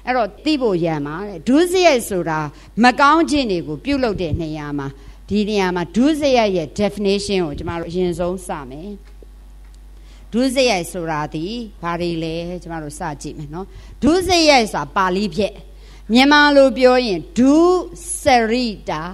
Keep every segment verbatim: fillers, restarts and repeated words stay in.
အဲ့တော့သိဖို့ရမှာဒုစရိုက်ဆိုတာမကောင်းခြင်းတွေကိုပြုလုပ်တဲ့နေရာမှာဒီနေရာမှာဒုစရိုက်ရဲ့ definition ကိုကျမတို့အရင်ဆုံးစမယ်ဒုစရိုက်ဆိုတာဒီဘာတွေလဲကျမတို့စကြည့်မယ်နော်ဒုစရိုက်ဆိုတာပါဠိဖြစ်မြန်မာလိုပြောရင်ဒုစရိတာ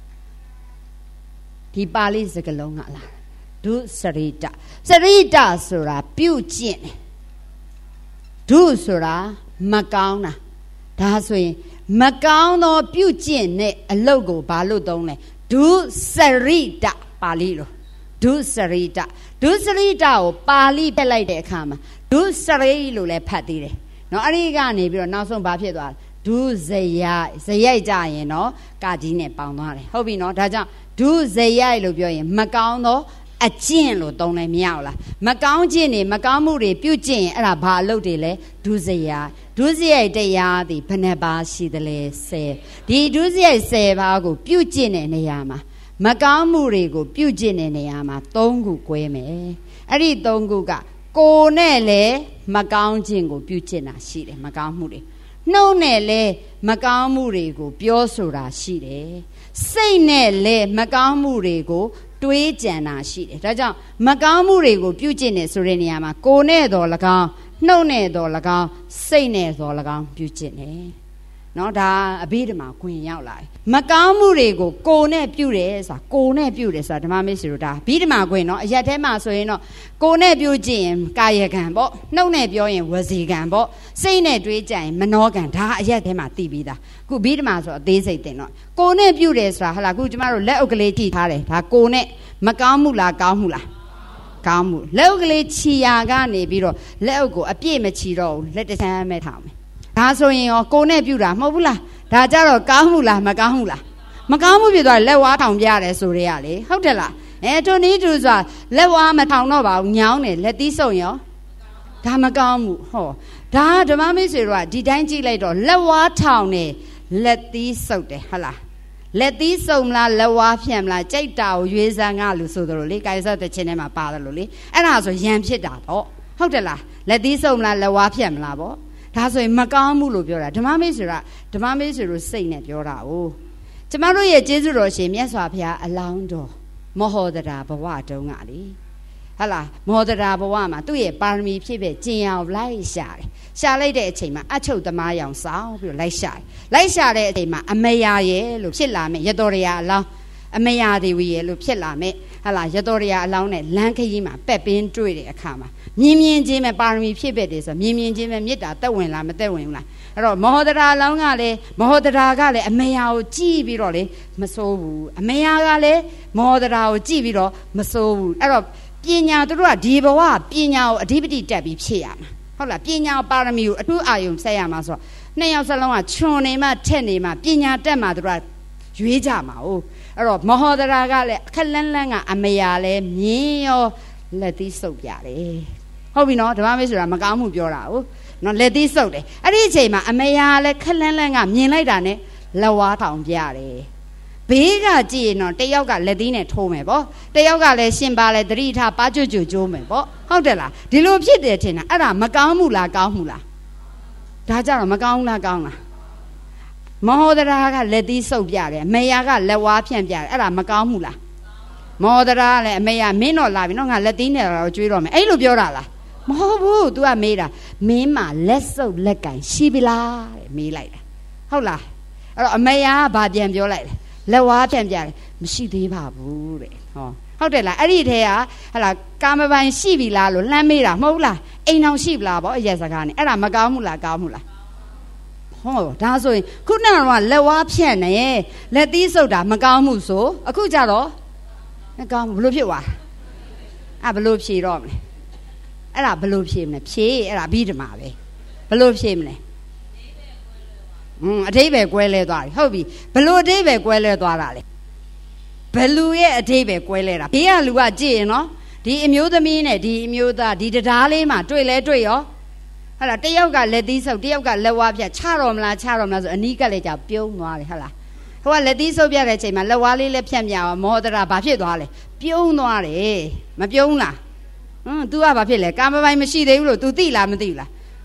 ဒီပါဠိစကားလုံးကလားဒုစရိတာစရိတာဆိုတာပြုကျင့်ဒုဆိုတာမကောင်းတာဒါဆိုရင်မကောင်းသောပြုကျင့်တဲ့အလုပ်ကိုဘာလို့သုံးလဲဒုစရိတာပါဠိလိုဒုစရိတာဒုစရိတာကိုပါဠိပြလိုက်တဲ့အခါမှာဒုစရိလို့လည်းဖတ်သေးတယ်နော်အဲ့ဒီကနေပြီးတော့နောက်ဆုံးဘာဖြစ်သွားလဲဒုစရိုက်စရိုက်ကြရင်နော်ကာကြီးနဲ့ပေါင်သွားတယ်ဟုတ်ပြီနော်ဒါကြောင့်ဒုစရိုက်လို့ပြောရင်မကောင်းသောအကျင့်လို့သုံးလဲမရဘူးလားမကောင်းခြင်းတွေမကောင်းမှုတွေပြုကျင့်ရင်အဲ့ဒါဘာအလုပ်တွေလဲဒုစရိုက်ဒုစရိုက်တရားသည်ဘယ်နှပါရှိသလဲဆယ်ဒီဒုစရိုက်ဆယ်ပါးကိုပြုကျင့်တဲ့နေရာမှာမကောင်းမှုတွေကိုပြုကျင့်တဲ့နေရာမှာသုံးခု꿰မယ်အဲ့ဒီသုံးခုကကိုယ်နဲ့လည်းမကောင်းခြင်းကိုပြုကျင့်တာရှိတယ်မကောင်းမှုတွေနှုတ်နဲ့လည်းမကောင်းမှုတွေကိုပြောဆိုတာရှိတယ်စိတ်နဲ့လည်းမကောင်းမှုတွေကိုတွေးကြံတာရှိတယ်ဒါကြောင့်မကောင်းမှုတွေကိုပြုကျင့်နေဆိုတဲ့နေရာမှာကိုယ်နဲ့တော်၎င်းနှုတ်နဲ့တော်၎င်းစိတ်နဲ့တော်၎င်းပြုကျင့်တယ်နော်ဒါအဘိဓမ္မာခွင်ရောက်လာတယ်မကောင်းမှုတွေကိုကိုယ်နဲ့ပြုတယ်ဆိုတာကိုယ်နဲ့ပြုတယ်ဆိုတာဓမ္မမိတ်ဆွေတို့ဒါအဘိဓမ္မာခွင်နော်အရက်ထဲမှာဆိုရင်တော့ကိုယ်နဲ့ပြုကျင့်ရင်ကာယကံပေါ့နှုတ်နဲ့ပြောရင်ဝစီကံပေါ့စိတ်နဲ့တွေးကြရင်မနောကံဒါအရက်ထဲမှာသိပြီးသားခုအဘိဓမ္မာဆိုအသေးစိတ်တင်တော့ကိုယ်နဲ့ပြုတယ်ဆိုတာဟာလားခုကျမတို့လက်အုပ်ကလေးကြည့်ထားတယ်ဒါကိုယ်နဲ့မကောင်းမှုလားကောင်းမှုလားကောင်းမှုလက်အုပ်ကလေးခြီရာကနေပြီးတော့လက်အုပ်ကိုအပြည့်မခြီတော့ဘူးလက်တစ်ချမ်းပဲထောင်မယ်ဒါဆိုရင်ရောကိုယ်နဲ့ပြုတာမဟုတ်ဘူးလားဒါကြတော့ကောင်းမှုလားမကောင်းမှုလားမကောင်းမှုဖြစ်သွားလက်ဝါးထောင်ပြရတယ်ဆိုရဲရလေဟုတ်တယ်လားအဲထိုနည်းတူဆိုတာလက်ဝါးမထောင်တော့ပါဘူးညောင်းတယ်လက်သီးစုံရောဒါမကောင်းမှုဟောဒါဓမ္မမိတ်ဆွေတို့ကဒီတိုင်းကြည့်လိုက်တော့လက်ဝါးထောင်တယ်လက်သီးစုပ်တယ်ဟုတ်လားလက်သီးစုံမလားလက်ဝါးဖြန့်မလားကြိုက်တာကိုရွေးစမ်းငါလို့ဆိုတော့လေကာယစတဲ့ချင်းထဲမှာပါတယ်လို့လေအဲ့ဒါဆိုရံဖြစ်တာပေါ့ဟုတ်တယ်လားလက်သီးစုံမလားလက်ဝါးဖြန့်မလားပေါ့ဒါဆိုရင်မကောင်းမှုလို့ပြောတာဓမ္မမိတ်ဆွေကဓမ္မမိတ်ဆွေတို့စိတ်နဲ့ပြောတာ哦ကျမတို့ရဲ့ကျေးဇူးတော်ရှင်မြတ်စွာဘုရားအလောင်းတော်မဟောဒရာဘဝတုန်းကလေဟလာမဟောဒရာဘဝမှာသူ့ရဲ့ပါရမီဖြစ်ဖြစ်ကျင်အောင်လိုက်ရှာတယ်ရှာလိုက်တဲ့အချိန်မှာအချုပ်သမားရောင်ဆောင်ပြီးတော့လိုက်ရှာတယ်လိုက်ရှာတဲ့အချိန်မှာအမယာရဲ့လို့ဖြစ်လာမယ်ရတော်ရအလောင်းအမယာဒေဝီရဲ့လို့ဖြစ်လာမယ်ဟလာရတော်ရအလောင်းနဲ့လမ်းခရီးမှာပက်ပင်းတွေ့တဲ့အခါမှာမြင်မြင်ချင်းပဲပါရမီဖြစ်ဖြစ်တယ်ဆိုမြင်မြင်ချင်းပဲမေတ္တာတက်ဝင်လားမတက်ဝင်ဘူးလားအဲ့တော့မဟောဒရာအလောင်းကလည်းမဟောဒရာကလည်းအမယာကိုကြည့်ပြီးတော့လေမစိုးဘူးအမယာကလည်းမဟောဒရာကိုကြည့်ပြီးတော့မစိုးဘူးအဲ့တော့ပညာတို့ကဒီဘဝပညာကိုအဓိပတိတက်ပြီးဖြစ်ရမှာဟုတ်လားပညာပါရမီကိုအထူးအာယုံဆက်ရမှာဆိုတော့နှစ်ယောက်စလုံးကခြုံနေမှထက်နေမှပညာတက်မှတို့ကရွေးကြမှာ哦အဲ့တော့မဟောဒရာကလည်းအခက်လန်းလန်းကအမယာလည်းမြင်းရောလက်သီးစုပ်ပြတယ်ဟုတ်ပြီနော်ဓမ္မမိတ်ဆိုတာမကောင်းမှုပြောတာ哦နော်လက်သီးစုပ်တယ်အဲ့ဒီအချိန်မှာအမယာလည်းခက်လန်းလန်းကမြင်လိုက်တာနဲ့လက်ဝါးထောင်ပြတယ်ဘေးကကြည့်ရင်တော့တယောက်ကလက်သီးနဲ့ထိုးမယ်ပေါ့တယောက်ကလည်းရှင်ပါလဲသတိထားပါကြွကြွကျိုးမယ်ပေါ့ဟုတ်တယ်လားဒီလိုဖြစ်တယ်ထင်တာအဲ့ဒါမကောင်းမှုလားကောင်းမှုလားဒါကြတော့မကောင်းဘူးလားကောင်းလားမဟောဒရာကလက်သီးစုပ်ပြတယ်အမေယာကလက်ဝါးဖြန့်ပြတယ်အဲ့ဒါမကောင်းမှုလားမဟောဒရာကလည်းအမေယာမင်းတော့လာပြီနော်ငါလက်သီးနဲ့တော့ကျွေးတော့မယ်အဲ့လိုပြောတာလားမဟုတ်ဘူး तू ကမေးတာမင်းမလက်စုပ်လက်ကင်ရှိပြီလားတဲ့မေးလိုက်တာဟုတ်လားအဲ့တော့အမေယာကဘာပြန်ပြောလိုက်လဲလက်ဝါးဖြန့်ပြတယ်မရှိသေးပါဘူးတဲ့ဟောဟုတ်တယ်လားအဲ့ဒီထဲကဟလာကာမပိုင်ရှိပြီလားလို့လှမ်းမေးတာမဟုတ်လားအိမ်အောင်ရှိပြီလားဗောအရက်စကားနဲ့အဲ့ဒါမကောင်းဘူးလားကောင်းဘူးလားဟောဒါဆိုရင်ခုနကတော့လက်ဝါးဖြန့်နေလက်သီးစုပ်တာမကောင်းမှုဆိုအခုကြတော့မကောင်းဘူးဘလို့ဖြစ်သွားအဲ့ဘလို့ဖြေတော့မလဲအဲ့ဒါဘလို့ဖြေမလဲဖြေအဲ့ဒါပြီးဓမ္မပဲဘလို့ဖြေမလဲอืมအဓိပ္ပာယ်ကွဲလဲသွားပြီဟုတ်ပြီဘလို့အဓိပ္ပာယ်ကွဲလဲသွားတာလေဘလူရဲ့အဓိပ္ပာယ်ကွဲလဲတာဘေးကလူကကြည့်ရင်နော်ဒီအမျိုးသမီးနဲ့ဒီအမျိုးသားဒီတရားလေးမှာတွေ့လဲတွေ့ရောဟာလားတယောက်ကလက်သီးဆုပ်တယောက်ကလက်ဝါးပြချတော့မလားချတော့မလားဆိုအနီးကလည်းကြောက်ပြုံးသွားတယ်ဟာလားဟိုကလက်သီးဆုပ်ပြတဲ့အချိန်မှာလက်ဝါးလေးလည်းဖြန့်ပြအောင်မောဒရာဘာဖြစ်သွားလဲပြုံးသွားတယ်မပြုံးလားဟမ် तू ကဘာဖြစ်လဲကာမပိုင်မရှိသေးဘူးလို့ तू သိလားမသိဘူးလားဟမ်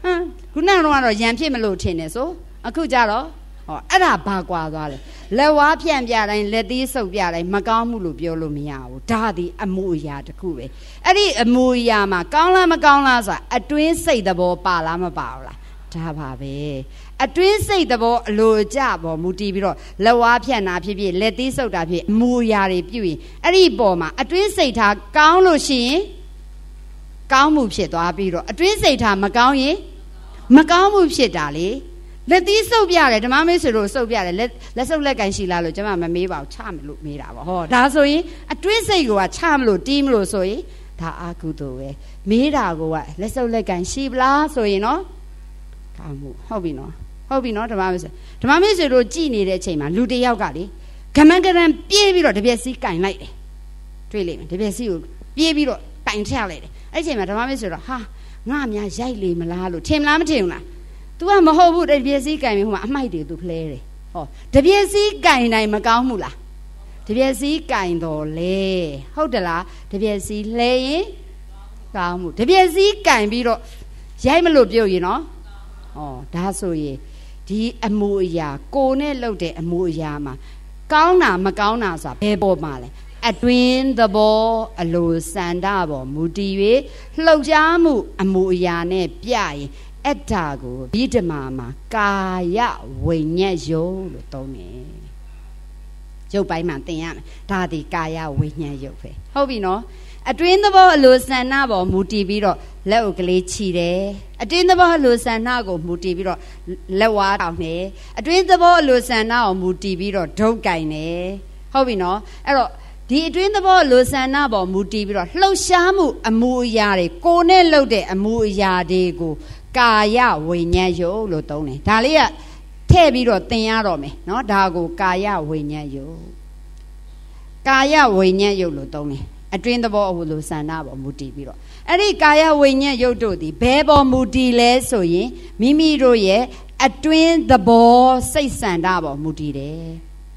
ခုနကတော့ရံဖြစ်မလို့ထင်တယ်ဆိုအခုကြတော့ဟောအဲ့ဒါဘာကွာသွားလဲလက်ဝါးဖြန့်ပြတိုင်းလက်သီးဆုပ်ပြတိုင်းမကောင်းမှုလို့ပြောလို့မရဘူးဒါသည်အမှုအရာတစ်ခုပဲအဲ့ဒီအမှုအရာမှာကောင်းလားမကောင်းလားဆိုတာအတွင်းစိတ်သဘောပါလားမပါဘူးလားဒါပါပဲအတွင်းစိတ်သဘောအလိုကြပေါ်မူတည်ပြီးတော့လက်ဝါးဖြန့်တာဖြစ်ဖြစ်လက်သီးဆုပ်တာဖြစ်အမှုအရာတွေပြုရင်အဲ့ဒီပေါ်မှာအတွင်းစိတ်ထားကောင်းလို့ရှိရင်ကောင်းမှုဖြစ်သွားပြီးတော့အတွင်းစိတ်ထားမကောင်းရင်မကောင်းမှုဖြစ်တာလေလက်သီးဆုပ်ပြတယ်ဓမ္မမေဆိုလို့ဆုပ်ပြတယ်လက်လက်ဆုပ်လက်ကန်ရှိလားလို့ကျွန်မမမေးပါဘူးချမလို့မေးတာပါဟောဒါဆိုရင်အတွင်းစိတ်ကချမလို့တီးမလို့ဆိုရင်ဒါအာကုသိုလ်ပဲမေးတာကလက်ဆုပ်လက်ကန်ရှိပလားဆိုရင်နော်ကောင်းမှုဟုတ်ပြီနော်ဟုတ်ပြီနော်ဓမ္မမေဆိုဓမ္မမေဆိုလို့ကြည်နေတဲ့အချိန်မှာလူတစ်ယောက်ကလေဂမန်ကရန်ပြေးပြီးတော့တပြက်စီးကင်လိုက်တယ်တွေ့လိမ့်မယ်တပြက်စီးကိုပြေးပြီးတော့ကင်ထက်လိုက်တယ်အဲ့ဒီအချိန်မှာဓမ္မမေဆိုတော့ဟာငါများရိုက်လေမလားလို့ထင်မလားမထင်ဘူးလားतू ကမဟုတ်ဘူးတပြည့်စည်းကင်ပြီးဟိုမှာအမိုက်တွေ तू ဖလဲတယ်ဟောတပြည့်စည်းကင်တိုင်းမကောင်းဘူးလားတပြည့်စည်းကင်တော်လေဟုတ်တယ်လားတပြည့်စည်းလဲရင်ကောင်းမှုတပြည့်စည်းကင်ပြီးတော့ရိုက်မလို့ပြုတ်ရင်နော်ဩဒါဆိုရင်ဒီအမှုအရာကိုနဲ့လှုပ်တဲ့အမှုအရာမှာကောင်းတာမကောင်းတာဆိုတာဘယ်ပေါ်မှာလဲအတွင်းသဘောအလိုစန္ဒပေါ်မူတည်၍လှုပ်ရှားမှုအမှုအရာနဲ့ပြရင်အဲ့ဒါကိုဒီဓမ္မမှာကာယဝိညာဉ်ယုတ်လို့သုံးတယ်ရုပ်ပိုင်းမှာသင်ရမယ်ဒါဒီကာယဝိညာဉ်ယုတ်ပဲဟုတ်ပြီနော်အတွင်းသဘောအလိုဆန္ဒပေါ်မူတည်ပြီးတော့လက်ဥကလေးခြိတယ်အတွင်းသဘောအလိုဆန္ဒကိုမူတည်ပြီးတော့လက်ဝါးတောင်းတယ်အတွင်းသဘောအလိုဆန္ဒကိုမူတည်ပြီးတော့ဒုတ်ကင်တယ်ဟုတ်ပြီနော်အဲ့တော့ဒီအတွင်းသဘောအလိုဆန္ဒပေါ်မူတည်ပြီးတော့လှုပ်ရှားမှုအမှုအရာတွေကိုနဲ့လှုပ်တဲ့အမှုအရာတွေကိုကာယဝိညာဉ်ယုတ်လို့သုံးတယ်ဒါလေးကထည့်ပြီးတော့သင်ရတော့မယ်เนาะဒါကိုကာယဝိညာဉ်ယုတ်ကာယဝိညာဉ်ယုတ်လို့သုံးတယ်အတွင်းသဘောအဟုလို့ဆန္ဒပေါ်မူတည်ပြီးတော့အဲ့ဒီကာယဝိညာဉ်ယုတ်တို့ဒီဘယ်ပေါ်မူတည်လဲဆိုရင်မိမိတို့ရဲ့အတွင်းသဘောစိတ်ဆန္ဒပေါ်မူတည်တယ်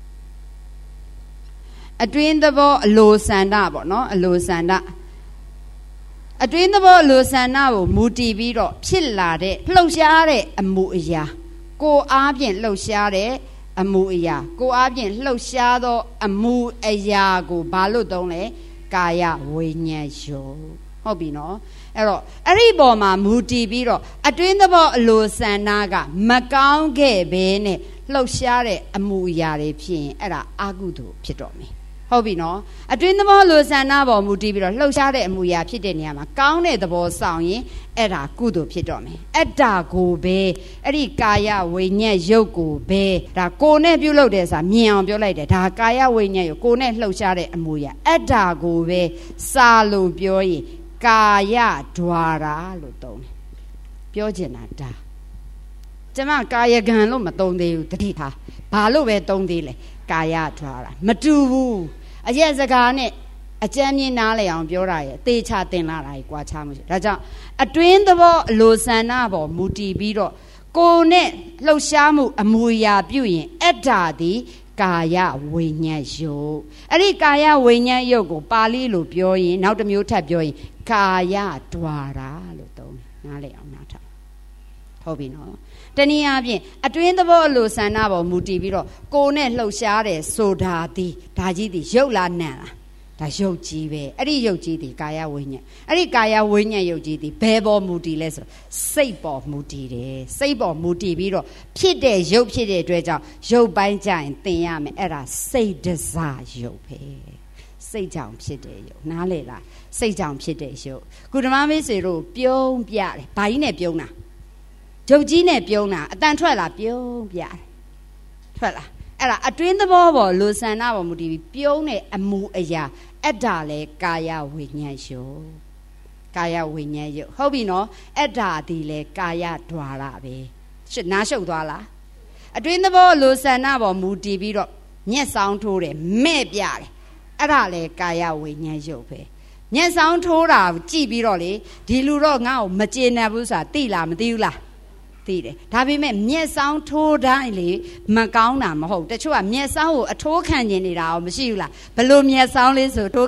အတွင်းသဘောအလိုဆန္ဒပေါ့เนาะအလိုဆန္ဒအတွင်းသဘောအလိုဆန္ဒကိုမူတည်ပြီးတော့ဖြစ်လာတဲ့လှုပ်ရှားတဲ့အမှုအရာကိုအားဖြင့်လှုပ်ရှားတဲ့အမှုအရာကိုအားဖြင့်လှုပ်ရှားသောအမှုအရာကိုဘာလို့သုံးလဲကာယဝိညာဉ်ယုတ်ဟုတ်ပြီနော်အဲ့တော့အဲ့ဒီပေါ်မှာမူတည်ပြီးတော့အတွင်းသဘောအလိုဆန္ဒကမကောင်းခဲ့ဘဲနဲ့လှုပ်ရှားတဲ့အမှုအရာတွေဖြစ်ရင်အဲ့ဒါအကုသိုလ်ဖြစ်တော့မယ်ဟုတ်ပြီနော်အတွင်းသဘောလိုဆန္ဒပေါ်မူတည်ပြီးတော့လှုပ်ရှားတဲ့အမှုရာဖြစ်တဲ့နေရာမှာကောင်းတဲ့သဘောဆောင်ရင်အဲ့ဒါကုသိုလ်ဖြစ်တော့မယ်အဲ့ဒါကိုပဲအဲ့ဒီကာယဝိညာဉ်ယုတ်ကိုပဲဒါကိုနဲ့ပြုလုပ်တယ်ဆိုတာမြင်အောင်ပြောလိုက်တယ်ဒါကာယဝိညာဉ်ယုတ်ကိုနဲ့လှုပ်ရှားတဲ့အမှုရာအဲ့ဒါကိုပဲစာလို့ပြောရင်ကာယဒွါရလို့သုံးတယ်ပြောချင်တာဒါကျမကာယကံလို့မသုံးသေးဘူးတတိထားဘာလို့ပဲသုံးသေးလဲကာယဒွါရမတူဘူးအရက်စကားနဲ့အကြမ်းမြင်နားလည်အောင်ပြောတာရဲ့သေချာတင်လာတာကြီးကွာခြားမှုရှိဒါကြောင့်အတွင်းသဘောအလိုဆန္ဒပေါ်မူတည်ပြီးတော့ကိုယ်နဲ့လှုပ်ရှားမှုအမူအရာပြုရင်အဲ့ဒါဒီကာယဝိညာဉ်ယုတ်အဲ့ဒီကာယဝိညာဉ်ယုတ်ကိုပါဠိလိုပြောရင်နောက်တစ်မျိုးထပ်ပြောရင်ကာယဒွါရလို့သုံးတယ်နားလည်အောင်နားထောင်ဟုတ်ပြီနော်တနည်းအားဖြင့်အတွင်းသဘောအလိုဆန္ဒပေါ်မူတည်ပြီးတော့ကိုယ်နဲ့လှုပ်ရှားတယ်ဆိုတာဒီဒါကြီးဒီရုပ်လားနံလားဒါရုပ်ကြီးပဲအဲ့ဒီရုပ်ကြီးဒီကာယဝိညာဉ်အဲ့ဒီကာယဝိညာဉ်ရုပ်ကြီးဒီဘယ်ပေါ်မူတည်လဲဆိုစိတ်ပေါ်မူတည်တယ်စိတ်ပေါ်မူတည်ပြီးတော့ဖြစ်တဲ့ရုပ်ဖြစ်တဲ့အတွက်ကြောင့်ရုပ်ပိုင်းကြရင်သင်ရမယ်အဲ့ဒါစိတ်တစားရုပ်ပဲစိတ်ကြောင့်ဖြစ်တဲ့ရုပ်နားလေလားစိတ်ကြောင့်ဖြစ်တဲ့ရုပ်ကုဓမ္မမေစေတို့ပြုံးပြတယ်ဘာကြီးနဲ့ပြုံးတာရုပ်ကြီးနဲ့ပြုံးတာအတန်ထွက်လာပြုံးပြတယ်ထွက်လာအဲ့ဒါအတွင်းသဘောပေါ်လိုဆန္ဒပေါ်မူတည်ပြီးပြုံးတဲ့အမူအရာအဲ့ဒါလေကာယဝိညာဉ်ယုတ်ကာယဝိညာဉ်ယုတ်ဟုတ်ပြီနော်အဲ့ဒါဒီလေကာယဒွါရပဲရှင်းနားရှုပ်သွားလားအတွင်းသဘောလိုဆန္ဒပေါ်မူတည်ပြီးတော့မျက်စောင်းထိုးတယ်မဲ့ပြတယ်အဲ့ဒါလေကာယဝိညာဉ်ယုတ်ပဲမျက်စောင်းထိုးတာကြည့်ပြီးတော့လေဒီလူတော့ငါ့ကိုမကျေနပ်ဘူးဆိုတာသိလားမသိဘူးလားသိတယ်ဒါပေမဲ့မျက်စောင်းထိုးတိုင်းလေမကောင်းတာမဟုတ်တချို့ကမျက်စောင်းကိုအထိုးခံနေနေတာရောမရှိဘူးလားဘလို့မျက်စောင်းလေးဆိုထိုးခံ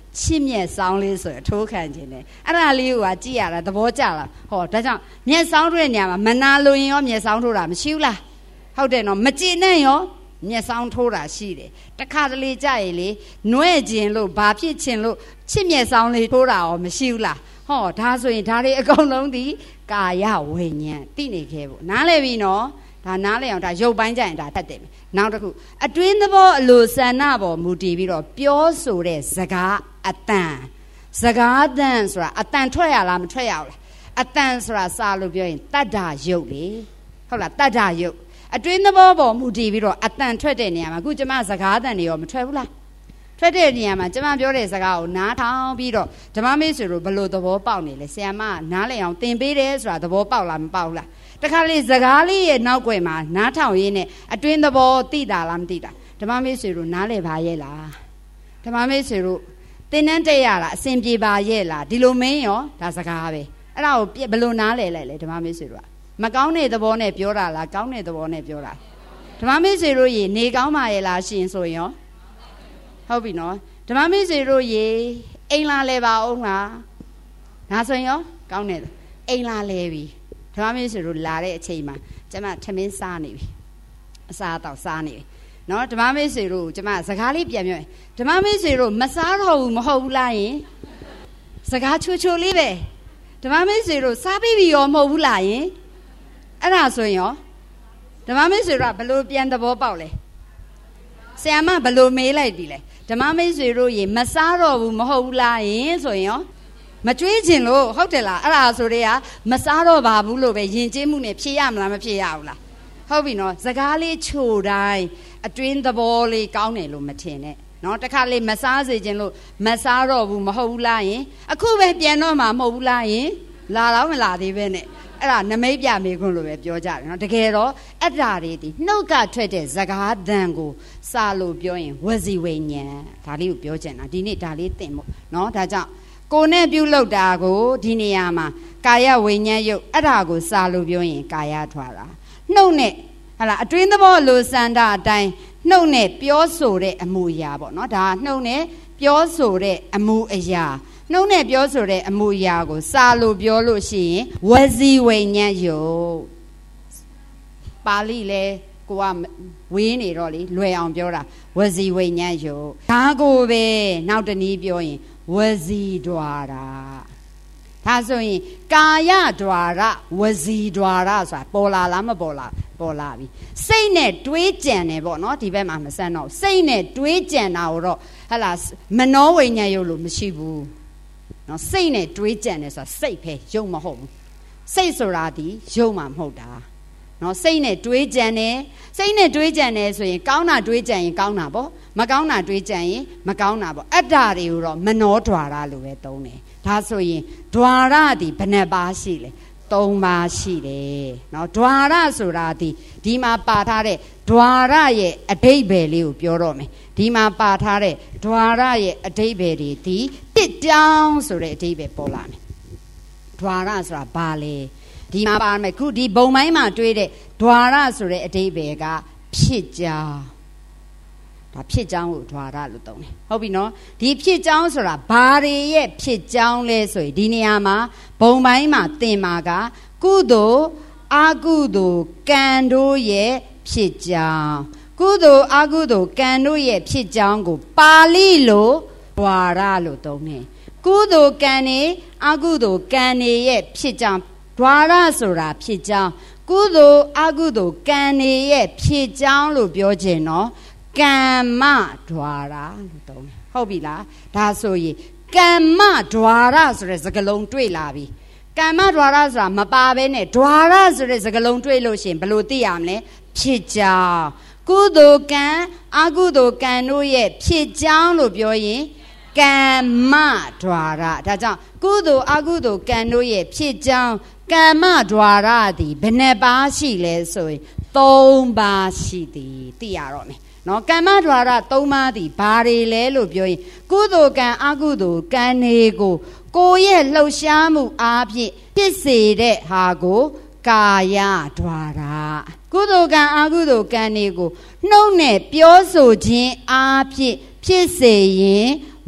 ချစ်မြတ်ဆောင်လေးဆိုထိုးခံခြင်းနဲ့အဲ့ဒါလေးကိုကကြည့်ရတာသဘောကျလားဟောဒါကြောင့်မျက်ဆောင်ထိုးတဲ့နေရာမှာမနာလို့ရင်ရောမျက်ဆောင်ထိုးတာမရှိဘူးလားဟုတ်တယ်နော်မကြည်နဲ့ရောမျက်ဆောင်ထိုးတာရှိတယ်တခါတလေကြရင်လေနွဲ့ခြင်းလို့ဘာဖြစ်ခြင်းလို့ချစ်မျက်ဆောင်လေးထိုးတာရောမရှိဘူးလားဟောဒါဆိုရင်ဒါတွေအကုန်လုံးဒီကာယဝိညာဉ်သိနေခဲ့ဖို့နားလည်ပြီနော်ဒါနားလည်အောင်ဒါရုပ်ပိုင်းကြရင်ဒါတတ်တယ်နောက်တစ်ခုအတွင်းသဘောအလိုဆန္ဒပေါ်မူတည်ပြီးတော့ပြောဆိုတဲ့စကားအတန်စကားတန်ဆိုတာအတန်ထွက်ရလားမထွက်ရဘူးလားအတန်ဆိုတာစာလို့ပြောရင်တတ္တာယုတ်လေဟုတ်လားတတ္တာယုတ်အတွင်းသဘောပေါ်မူတည်ပြီးတော့အတန်ထွက်တဲ့နေရာမှာအခုကျမစကားတန်တွေရောမထွက်ဘူးလားထွက်တဲ့နေရာမှာကျမပြောတဲ့စကားကိုနားထောင်ပြီးတော့ဓမ္မမေဆိုလို့ဘလို့သဘောပေါက်နေလဲဆရာမနားလည်အောင်သင်ပေးတယ်ဆိုတာသဘောပေါက်လားမပေါက်လားတခါလေစကားလေးရဲ့နောက်ွယ်မှာနားထောင်ရင်းနဲ့အတွင်းသဘောသိတာလားမသိတာဓမ္မမေဆိုလို့နားလည်ပါရဲ့လားဓမ္မမေဆိုလို့သင်တန်းတက်ရတာအစဉ်ပြေပါရဲ့လားဒီလိုမင်းရောဒါစကားပဲအဲ့ဒါကိုဘလို့နားလည်လိုက်လဲဓမ္မမေဆိုလို့မကောင်းတဲ့သဘောနဲ့ပြောတာလားကောင်းတဲ့သဘောနဲ့ပြောတာဓမ္မမေဆိုလို့ရေနေကောင်းပါရဲ့လားရှင်ဆိုရင်ရောဟုတ်ပြီနော်ဓမ္မမေစေတို့ရေအိမ်လာလဲပါအောင်လားဒါဆိုရင်ရောကောင်းတယ်အိမ်လာလဲပြီဓမ္မမေစေတို့လာတဲ့အချိန်မှာကျမထမင်းစားနေပြီအစားအသောက်စားနေပြီနော်ဓမ္မမေစေတို့ကျမစကားလေးပြန်ပြောရင်ဓမ္မမေစေတို့မစားတော့ဘူးမဟုတ်ဘူးလားယင်စကားချိုချိုလေးပဲဓမ္မမေစေတို့စားပြီးပြီရောမဟုတ်ဘူးလားယင်အဲ့ဒါဆိုရင်ရောဓမ္မမေစေတို့ကဘလို့ပြန်သဘောပေါက်လဲဆရာမဘလို့မေးလိုက်ပြီလဲဓမ္မမိတ်ဆွေတို့ရေမစားတော့ဘူးမဟုတ်ဘူးလားယင်ဆိုရင်ရောမကြွေးချင်လို့ဟုတ်တယ်လားအဲ့ဒါဆိုတဲ့ကမစားတော့ပါဘူးလို့ပဲယဉ်ကျေးမှုနဲ့ဖြေရမလားမဖြေရဘူးလားဟုတ်ပြီနော်စကားလေးချိုတိုင်းအတွင်းသဘောလေးကောင်းတယ်လို့မထင်နဲ့နော်တခါလေးမစားစေခြင်းလို့မစားတော့ဘူးမဟုတ်ဘူးလားယင်အခုပဲပြန်တော့မှာမဟုတ်ဘူးလားယင်လာတော့မလာသေးပဲနဲ့အဲ့ဒါနမိတ်ပြမေခွန်းလို့ပဲပြောကြတယ်နော်တကယ်တော့အဲ့ဒါတွေဒီနှုတ်ကထွက်တဲ့စကားသံကိုစာလို့ပြောရင်ဝစီဝိညာဉ်ဒါလေးကိုပြောချင်တာဒီနေ့ဒါလေးသင်ဖို့နော်ဒါကြောင့်ကိုနဲ့ပြုလုပ်တာကိုဒီနေရာမှာကာယဝိညာဉ်ယုတ်အဲ့ဒါကိုစာလို့ပြောရင်ကာယထွာတာနှုတ်နဲ့ဟာလားအတွင်းသဘောလိုစန္ဒအတိုင်းနှုတ်နဲ့ပြောဆိုတဲ့အမှုအရာပေါ့နော်ဒါနှုတ်နဲ့ပြောဆိုတဲ့အမှုအရာနှုတ်နဲ့ပြောဆိုတဲ့အမှုအရာကိုစာလို့ပြောလို့ရှိရင်ဝစီဝိညာဉ်ယုတ်ပါဠိလဲကိုကဝေးနေတော့လေလွယ်အောင်ပြောတာဝစီဝိညာဉ်ယုတ်ဒါကိုပဲနောက်တနည်းပြောရင်ဝစီဒွါရဒါဆိုရင်ကာယဒွါရဝစီဒွါရဆိုတာပေါ်လာလားမပေါ်လာပေါ်လာပြီစိတ်နဲ့တွေးကြံတယ်ပေါ့နော်ဒီဘက်မှာမဆန်းတော့စိတ်နဲ့တွေးကြံတာတော့ဟလာမနောဝိညာဉ်ယုတ်လို့မရှိဘူးနော်စိတ်နဲ့တွေးကြံတယ်ဆိုတာစိတ်ပဲယုံမဟုတ်ဘူးစိတ်ဆိုတာဒီယုံမှမဟုတ်တာနော်စိတ်နဲ့တွေးကြံတယ်စိတ်နဲ့တွေးကြံတယ်ဆိုရင်ကောင်းတာတွေးကြံရင်ကောင်းတာပေါ့မကောင်းတာတွေးကြံရင်မကောင်းတာပေါ့အတ္တတွေကိုတော့မနောဒွါရလို့ပဲသုံးတယ်ဒါဆိုရင်ဒွါရဒီဘယ်နှပါးရှိလဲသုံးပါးရှိတယ်နော်ဒွါရဆိုတာဒီဒီမှာပါထားတဲ့ဒွါရရဲ့အဓိပ္ပာယ်လေးကိုပြောတော့မယ်ဒီမှာပါထားတဲ့ဒွါရရဲ့အဓိပ္ပာယ်တွေဒီတစ်တောင်းဆိုတဲ့အဓိပ္ပာယ်ပေါ်လာမယ်ဒွါရဆိုတာဘာလဲဒီမှာပါမယ်ခုဒီဘုံပိုင်းမှာတွေ့တဲ့ဒွါရဆိုတဲ့အဓိပ္ပာယ်ကဖြစ်ကြောင်းဒါဖြစ်ကြောင်းကိုဒွါရလို့သုံးတယ်ဟုတ်ပြီနော်ဒီဖြစ်ကြောင်းဆိုတာဘာတွေရဲ့ဖြစ်ကြောင်းလဲဆိုရင်ဒီနေရာမှာဘုံပိုင်းမှာသင်မှာကကုသိုလ်အကုသိုလ်ကံတို့ရဲ့ဖြစ်ကြောင်းကုသိုလ်အကုသိုလ်ကံတို့ရဲ့ဖြစ်ကြောင်းကိုပါဠိလိုဒွါရလို့သုံးတယ်ကုသိုလ်ကံနဲ့အကုသိုလ်ကံတွေရဲ့ဖြစ်ကြောင်းဒွါရဆိုတာဖြစ်ကြောင်းကုသိုလ်အကုသိုလ်ကံတွေရဲ့ဖြစ်ကြောင်းလို့ပြောခြင်းနော်ကမ္မဒွါရလို့သုံးတယ်ဟုတ်ပြီလားဒါဆိုရင်ကမ္မဒွါရဆိုတဲ့စကားလုံးတွေ့လာပြီကမ္မဒွါရဆိုတာမပါဘဲနဲ့ဒွါရဆိုတဲ့စကားလုံးတွေ့လို့ရှိရင်ဘယ်လိုသိရမလဲဖြစ်ကြောင်းကုသိုလ်ကံအကုသိုလ်ကံတို့ရဲ့ဖြစ်ကြောင်းလို့ပြောရင်ကမ္မဒွါရဒါကြောင့်ကုသိုလ်အကုသိုလ်ကံတို့ရဲ့ဖြစ်ကြောင်းကမ္မဒွါရသည်ဘယ်နှပါးရှိလဲဆိုရင်သုံးပါးရှိသည်သိရတော့မယ်နော်ကမ္မဒွါရသုံးပါးသည်ဘာတွေလဲလို့ပြောရင်ကုသိုလ်ကံအကုသိုလ်ကံတွေကိုကိုယ့်ရဲ့လှုပ်ရှားမှုအားဖြင့်ဖြစ်စေတဲ့ဟာကိုကာယဒွါရကုသိုလ်ကံအကုသိုလ်ကံတွေကိုနှုတ်နဲ့ပြောဆိုခြင်းအားဖြင့်ဖြစ်စေရင်ဝ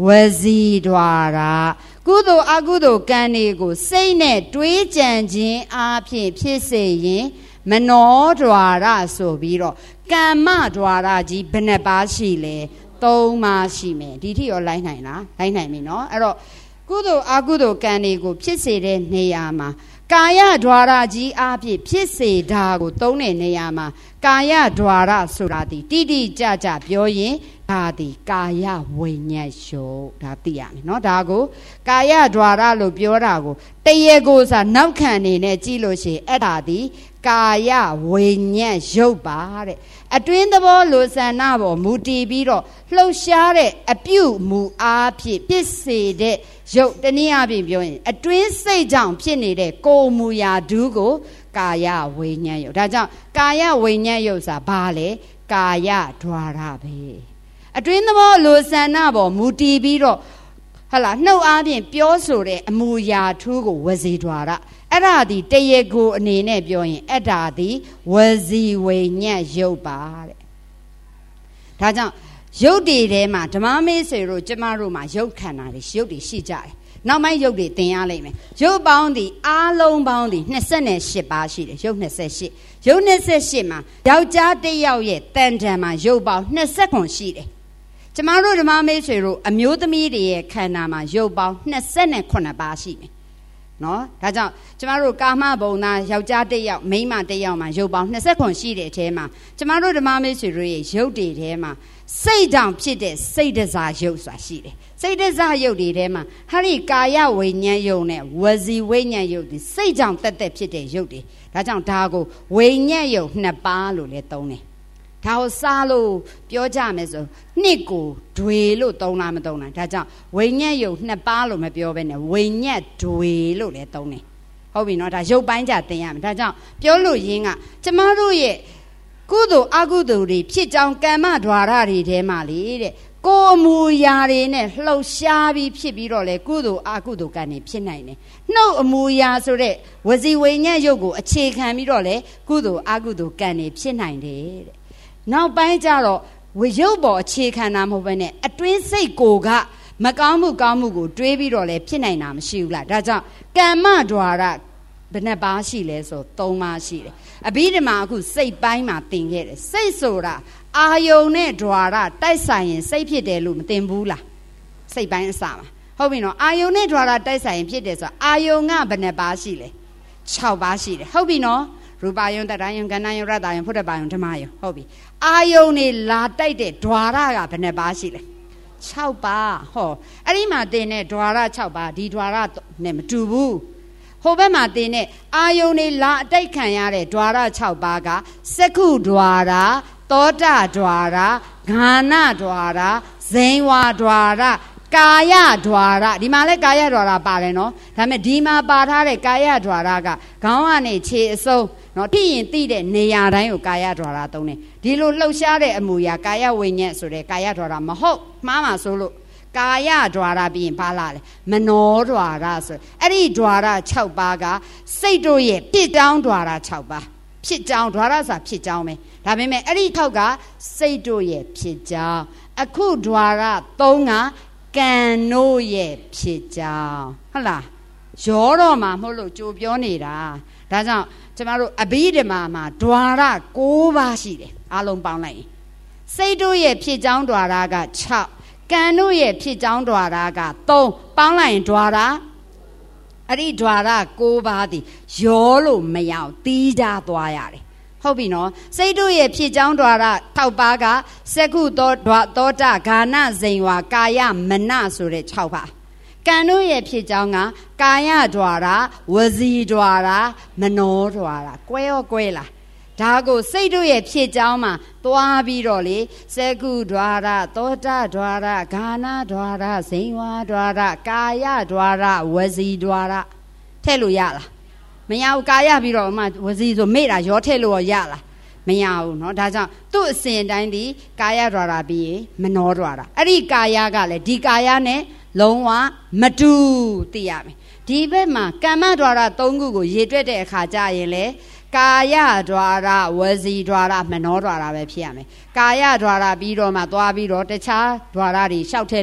ဝစီဒွါရကုသိုလ်အကုသိုလ်ကံတွေကိုစိတ်နဲ့တွေးကြံခြင်းအဖြစ်ဖြစ်စေရင်မနောဒွါရဆိုပြီးတော့ကမ္မဒွါရကြီးဘယ်နှပါးရှိလဲသုံးပါးရှိမယ်ဒီထိရောလိုက်နိုင်လားလိုက်နိုင်ပြီနော်အဲ့တော့ကုသိုလ်အကုသိုလ်ကံတွေကိုဖြစ်စေတဲ့နေရာမှာကာယဒွါရကြီးအဖြစ်ဖြစ်စေတာကိုသုံးတဲ့နေရာမှာကာယဒွါရဆိုတာဒီတိတိကျကျပြောရင်ဒါဒီကာယဝိညာဉ်ရှုဒါသိရမယ်နော်ဒါကိုကာယဒွါရလို့ပြောတာကိုတရေကိုစားနောက်ခံအနေနဲ့ကြည့်လို့ရှိရင်အဲ့ဒါဒီကာယဝိညာဉ်ရုပ်ပါတဲ့အတွင်းသဘောလိုဆန္ဒပေါ်မူတည်ပြီးတော့လှုပ်ရှားတဲ့အပြုမူအားဖြင့်ဖြစ်စေတဲ့ရုပ်တနည်းအားဖြင့်ပြောရင်အတွင်းစိတ်ကြောင့်ဖြစ်နေတဲ့ကိုယ်မူရာဒုကိုကာယဝိညာဉ်ရုပ်ဒါကြောင့်ကာယဝိညာဉ်ရုပ်ဆိုတာဘာလဲကာယဒွါရပဲအတွင်းသဘောလိုဆန္ဒပေါ်မူတည်ပြီးတော့ဟလာနှုတ်အားဖြင့်ပြောဆိုတဲ့အမူအရာထူးကိုဝစီဒွါရအဲ့ဒါဒီတရေကိုအနေနဲ့ပြောရင်အဲ့ဒါဒီဝစီဝိညာဉ်ရုပ်ပါတဲ့ဒါကြောင့်ရုပ်တွေထဲမှာဓမ္မမေးဆွေတို့ကျမတို့မှာရုပ်ခန္ဓာတွေရုပ်တွေရှိကြတယ်နောက်ပိုင်းရုပ်တွေသင်ရလိမ့်မယ်ရုပ်ပေါင်းဒီအားလုံးပေါင်းဒီ၂၈ပါးရှိတယ်ရုပ်၂၈ရုပ်၂၈မှာယောက်ျားတစ်ယောက်ရဲ့တန်တန်မှာရုပ်ပေါင်း၂၉ရှိတယ်ကျမတို့ဓမ္မမေးဆွေတို့အမျိုးသမီးတွေရဲ့ခန္ဓာမှာရုပ်ပေါင်း၂၈ပါးရှိတယ်နော်ဒါကြောင့်ကျမတို့ကာမဘုံသားယောက်ျားတစ်ယောက်မိန်းမတစ်ယောက်မှာရုပ်ပေါင်း၂၉ရှိတဲ့အထဲမှာကျမတို့ဓမ္မမေးဆွေတို့ရဲ့ရုပ်တွေထဲမှာစိတ်ကြောင့်ဖြစ်တဲ့စိတ်တစားရုပ်ဆိုတာရှိတယ်စိတ်တစားရုပ်တွေထဲမှာဟာဒီကာယဝိညာဉ်ရုပ်နဲ့ဝစီဝိညာဉ်ရုပ်ဒီစိတ်ကြောင့်တက်တက်ဖြစ်တဲ့ရုပ်တွေဒါကြောင့်ဒါကိုဝိညာဉ်ရုပ်နှစ်ပါးလို့လည်းသုံးတယ်ဒါကိုစားလို့ပြောကြမယ်ဆိုနှစ်ကိုဒွေလို့သုံးလားမသုံးလားဒါကြောင့်ဝိညာဉ်ရုပ်နှစ်ပါးလို့မပြောဘဲနဲ့ဝိညာဉ်ဒွေလို့လည်းသုံးတယ်ဟုတ်ပြီနော်ဒါရုပ်ပိုင်းကြသင်ရမယ်ဒါကြောင့်ပြောလို့ရင်းကကျမတို့ရဲ့ကုသိုလ်အကုသိုလ်တွေဖြစ်ကြောင်းကမ္မဒွါရတွေထဲမှာလေတဲ့ကိုယ်မူရာတွေနဲ့လှုပ်ရှားပြီးဖြစ်ပြီးတော့လေကုသိုလ်အကုသိုလ်ကံတွေဖြစ်နိုင်တယ်နှုတ်အမူအရာဆိုတဲ့ဝစီဝိညာဉ်ရုပ်ကိုအခြေခံပြီးတော့လေကုသိုလ်အကုသိုလ်ကံတွေဖြစ်နိုင်တယ်တဲ့နောက်ပိုင်းကျတော့ဝရုပ်ပေါ်အခြေခံတာမဟုတ်ဘဲနဲ့အတွင်းစိတ်ကိုကမကောင်းမှုကောင်းမှုကိုတွေးပြီးတော့လေဖြစ်နိုင်တာမရှိဘူးလားဒါကြောင့်ကမ္မဒွါရဘယ်နှပါးရှိလဲဆိုသုံးပါးရှိတယ်အဘိဓမ္မာအခုစိတ်ပိုင်းမှာသင်ခဲ့တယ်စိတ်ဆိုတာအာယုန်နဲ့ဒွါရတိုက်ဆိုင်ရင်စိတ်ဖြစ်တယ်လို့မသင်ဘူးလားစိတ်ပိုင်းအစမှာဟုတ်ပြီနော်အာယုန်နဲ့ဒွါရတိုက်ဆိုင်ရင်ဖြစ်တယ်ဆိုတာအာယုန်ကဘယ်နှပါးရှိလဲ၆ပါးရှိတယ်ဟုတ်ပြီနော်ရူပယုံတတယုံကဏ္ဍယုံရတယုံဖုဒ္ဓဘာယုံဓမ္မယုံဟုတ်ပြီအာယုန်နေလာတိုက်တဲ့ဒွါရကဘယ်နှပါးရှိလဲ၆ပါးဟောအဲ့ဒီမှာသင်တဲ့ဒွါရ၆ပါးဒီဒွါရနဲ့မတူဘူးဟိုဘက်မှာသင်တဲ့အာယုန်နေလာအတိုက်ခံရတဲ့ဒွါရ၆ပါးကစက္ခုဒွါရသောတာဒွါရဂါနဒွါရဇိဝါဒွါရကာယဒွါရဒီမှာလဲကာယဒွါရပါတယ်နော်ဒါပေမဲ့ဒီမှာပါထားတဲ့ကာယဒွါရကခေါင်းကနေခြေအစုံနော်သိရင်သိတဲ့နေရာတိုင်းကိုကာယဒွါရသုံးတယ်ဒီလိုလှုပ်ရှားတဲ့အမူအရာကာယဝိညာဉ်ဆိုတဲ့ကာယဒွါရမဟုတ်မှားမှာဆိုလို့ကာယဒွါရပြီးရင်ပါလာတယ်မနောဒွါရဆိုအဲ့ဒီဒွါရ၆ပါးကစိတ်တို့ရဲ့ဖြစ်ကြောင်းဒွါရ၆ပါးဖြစ်ကြောင်းဒွါရဆိုတာဖြစ်ကြောင်းပဲဒါပေမဲ့အဲ့ဒီထောက်ကစိတ်တို့ရဲ့ဖြစ်ကြောင်းအခုဒွါရ၃ကကံတို့ရဲ့ဖြစ်ကြောင်းဟုတ်လားရောတော့မှာမဟုတ်လို့ကြိုပြောနေတာဒါကြောင့်ကျမတို့အဘိဓမ္မာမှာဒွါရ၉ပါးရှိတယ်အလုံးပေါင်းလိုက်ရင်စိတ်တို့ရဲ့ဖြစ်ကြောင်းဒွါရက၆ကံတို့ရဲ့ဖြစ်ကြောင်းဒွါရက၃ပေါင်းလိုက်ရင်ဒွါရအဲ့ဒီဒွါရ၉ပါးသည်ရောလို့မရအောင်တီးကြသွားရတယ်ဟုတ်ပြီနော်စိတ်တို့ရဲ့ဖြစ်ကြောင်းဒွါရ၆ပါးကစက္ခုသောဒွါသောတာဂါနဇိဝါကာယမနဆိုတဲ့၆ပါးကံတို့ရဲ့ဖြစ်ကြောင်းကကာယဒွါရဝစီဒွါရမနောဒွါရကွဲရောကွဲလားဒါကိုစိတ်တို့ရဲ့ဖြစ်ကြောင်းမှာသွားပြီးတော့လေစက္ခုဒွါရသောတာဒွါရဂါနဒွါရဇိဝါဒွါရကာယဒွါရဝစီဒွါရထည့်လို့ရလားမရဘူးကာယပြီးတော့မှဝစီဆိုမေ့တာရောထည့်လို့ရလားမရဘူးเนาะဒါကြောင့်သူ့အစဉ်တိုင်းဒီကာယဒွါရပြီးရင်မနောဒွါရအဲ့ဒီကာယကလည်းဒီကာယနဲ့လုံးဝမတူသိရမယ်ဒီဘက်မှာကမ္မဒွါရ၃ခုကိုရေတွက်တဲ့အခါကျရင်လေကာယဒွါရဝစီဒွါရမနောဒွါရပဲဖြစ်ရမယ်ကာယဒွါရပြီးတော့မှသွားပြီးတော့တခြားဒွါရတွေရှောက်ထည့်လို့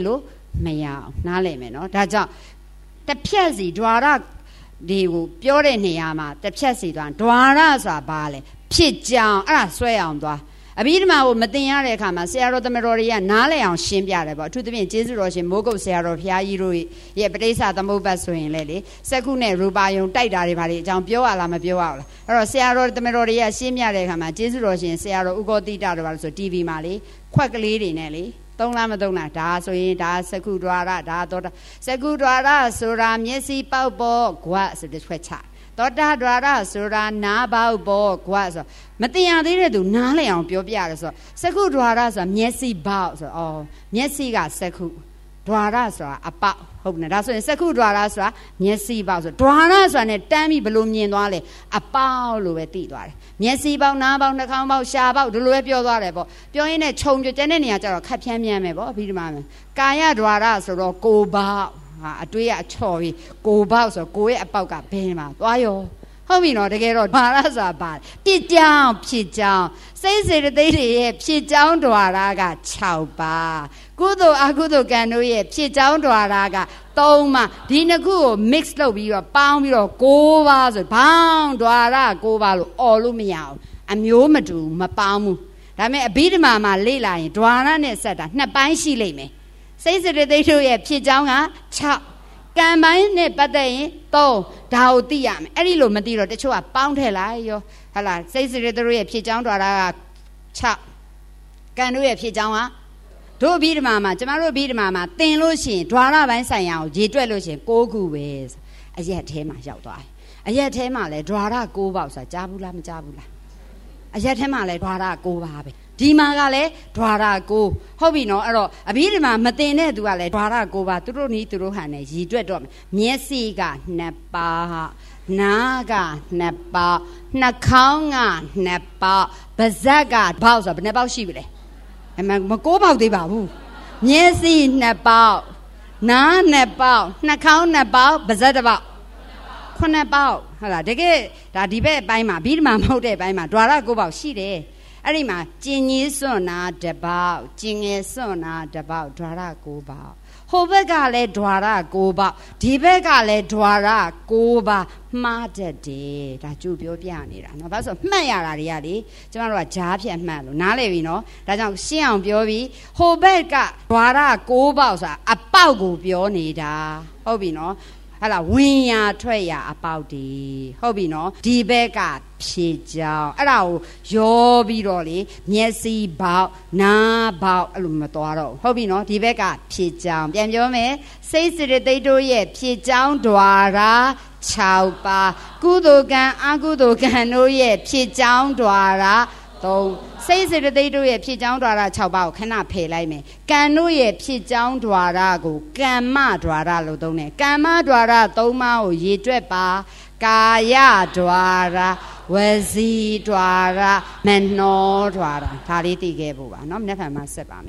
မရအောင်နားလည်မယ်နော်ဒါကြောင့်တစ်ဖြက်စီဓွာရဒီကိုပြောတဲ့နေရာမှာတစ်ဖြက်စီသွားဓွာရဆိုတာဘာလဲဖြစ်ကြောင်းအဲ့ဒါဆွဲအောင်သွားအဘိဓမ္မာကိုမတင်ရတဲ့အခါမှာဆရာတော်သမတော်တွေကနားလည်အောင်ရှင်းပြတယ်ပေါ့အထူးသဖြင့်ကျေးဇူးတော်ရှင်မိုးကုတ်ဆရာတော်ဘုရားကြီးတို့ရဲ့ပဋိစ္စသမုပ္ပတ်ဆိုရင်လေလေစက္ခုနဲ့ရူပါယုံတိုက်တာတွေဘာတွေအကြောင်းပြောရလားမပြောရဘူးလားအဲ့တော့ဆရာတော်သမတော်တွေကရှင်းပြတဲ့အခါမှာကျေးဇူးတော်ရှင်ဆရာတော်ဥကောတိတတို့ဘာလို့ဆို တီ ဗီ မှာလေခွက်ကလေးတွေနဲ့လေသုံးလားမသုံးလားဒါဆိုရင်ဒါစက္ခုဒွါရဒါတော့စက္ခုဒွါရဆိုတာမျက်စိပေါက်ပေါ်ကွက်ဆိုတဲ့ခွက်ချသောတာဒွါရဆိုတာနားပေါက်ပေါ်ကွက်ဆိုမတင်ရသေးတဲ့သူနားလည်အောင်ပြောပြရတယ်ဆိုစက္ခုဒွါရဆိုတာမျက်စိပေါက်ဆိုအော်မျက်စိကစက္ခုဒွါရဆိုတာအပေါက်ဟုတ်တယ်ဒါဆိုရင်စက္ခုဒွါရဆိုတာမျက်စိပေါက်ဆိုဒွါရဆိုတာ ਨੇ တန်းပြီးဘယ်လိုမြင်သွားလဲအပေါက်လို့ပဲသိသွားတယ်မျက်စိပေါက်နားပေါက်နှာခေါင်းပေါက်ရှားပေါက်ဒီလိုပဲပြောသွားတယ်ပေါ့ပြောရင်းနဲ့ခြုံပြတဲ့နေရာကျတော့ခက်ဖြန်းမြန်းမယ်ပေါ့အဘိဓမ္မာမှာကာယဒွါရဆိုတော့ကိုယ်ပေါက်ဟာအတွေးကအချော်ပြီးကိုယ်ပေါက်ဆိုကိုယ်ရဲ့အပေါက်ကဘယ်မှာသွားရောဟုတ်ပြီနော်တကယ်တော့ဓွာရဆိုတာပါပြစ်ကြောင်းဖြစ်ကြောင်းစိတ်စေတသိက်တွေရဲ့ဖြစ်ကြောင်းဓွာရက၆ပါးကုသိုလ်အကုသိုလ်ကံတို့ရဲ့ဖြစ်ကြောင်းဓွာရက၃ပါးဒီနှစ်ခုကို mix လုပ်ပြီးတော့ပေါင်းပြီးတော့၉ပါးဆိုဘောင်းဓွာရ၉ပါးလို့អော်လို့မရအောင်အမျိုးမတူမပေါင်းဘူးဒါပေမဲ့အဘိဓမ္မာမှာလေ့လာရင်ဓွာရနဲ့ဆက်တာနှစ်ပိုင်းရှိလိမ့်မယ်စိတ်စေတသိက်တို့ရဲ့ဖြစ်ကြောင်းက၆ကံပိုင်းနဲ့ပတ်သက်ရင်သုံးဒါကိုသိရမယ်အဲ့ဒီလိုမသိတော့တချို့ကပေါင်းထည့်လိုက်ရောဟုတ်လားစိတ်စေတသိက်တို့ရဲ့ဖြစ်ကြောင်းဓွာရက၆ကံတို့ရဲ့ဖြစ်ကြောင်းကတို့အဘိဓမ္မာမှာကျမတို့အဘိဓမ္မာမှာသင်လို့ရှိရင်ဓွာရပိုင်းဆိုင်ရာကိုရေတွက်လို့ရှိရင်၉ခုပဲအရက်ထဲမှာရောက်သွားတယ်အရက်ထဲမှာလဲဓွာရ၉ပေါက်ဆိုတာကြားဘူးလားမကြားဘူးလားအရက်ထဲမှာလဲဓွာရ၉ပါးပဲဒီမှာကလည်းဓွာရ၉ဟုတ်ပြီနော်အဲ့တော့အဘိဓမ္မာမတင်တဲ့သူကလည်းဓွာရ၉ပါးသူတို့နီးသူတို့ဟန်နဲ့ရည်တွက်တော့မျက်စိကနှစ်ပါးနားကနှစ်ပါးနှာခေါင်းကနှစ်ပါးပါးစပ်ကဘောက်ဆိုဘယ်နှပေါက်ရှိပြီလဲအမမကိုးပေါက်သေးပါဘူးမျက်စိနှစ်ပေါက်နားနှစ်ပေါက်နှာခေါင်းနှစ်ပေါက်ပါးစပ်တစ်ပေါက်ခုနှစ်ပေါက်ဟုတ်လားတကယ်ဒါဒီဘက်အပိုင်းမှာအဘိဓမ္မာမဟုတ်တဲ့အပိုင်းမှာဓွာရ၉ပေါက်ရှိတယ်အဲ့ဒီမှာကျင်ကြီးစွန့်နာတပေါက်ကျင်ငယ်စွန့်နာတပေါက်ဓွာရ၉ပေါက်ဟိုဘက်ကလည်းဓွာရ၉ပေါက်ဒီဘက်ကလည်းဓွာရ၉ပါးမှားတတ်တယ်ဒါကျူပြောပြနေတာเนาะဘာလို့ဆိုမှတ်ရတာတွေကလေကျမတို့ကဂျားဖြတ်မှတ်လို့နားလည်ပြီเนาะဒါကြောင့်ရှင်းအောင်ပြောပြီးဟိုဘက်ကဓွာရ၉ပေါက်ဆိုတာအပေါက်ကိုပြောနေတာဟုတ်ပြီเนาะဟလာဝင်ရထွက်ရအပေါက်ဒီဟုတ်ပြီနော်ဒီဘက်ကဖြေကြောင်းအဲ့ဒါကိုရောပြီးတော့လေမျက်စိပေါက်နားပေါက်အဲ့လိုမသွားတော့ဟုတ်ပြီနော်ဒီဘက်ကဖြေကြောင်းပြန်ပြောမယ်စိတ်စေတသိက်တို့ရဲ့ဖြေကြောင်းဓွာရ၆ပါးကုသိုလ်ကံအကုသိုလ်ကံတို့ရဲ့ဖြေကြောင်းဓွာရသုံးစိတ်စေတသိက်တို့ရဲ့ဖြစ်ကြောင်းဓွာရ၆ပါးကိုခဏဖယ်လိုက်မယ်ကံတို့ရဲ့ဖြစ်ကြောင်းဓွာရကိုကမ္မဓွာရလို့သုံးတယ်ကမ္မဓွာရ၃ပါးကိုရေတွက်ပါကာယဓွာရဝစီဓွာရမနောဓွာရဒါလေးသိခဲ့ဖို့ပါเนาะမနေ့ကမှဆက်ပါမယ်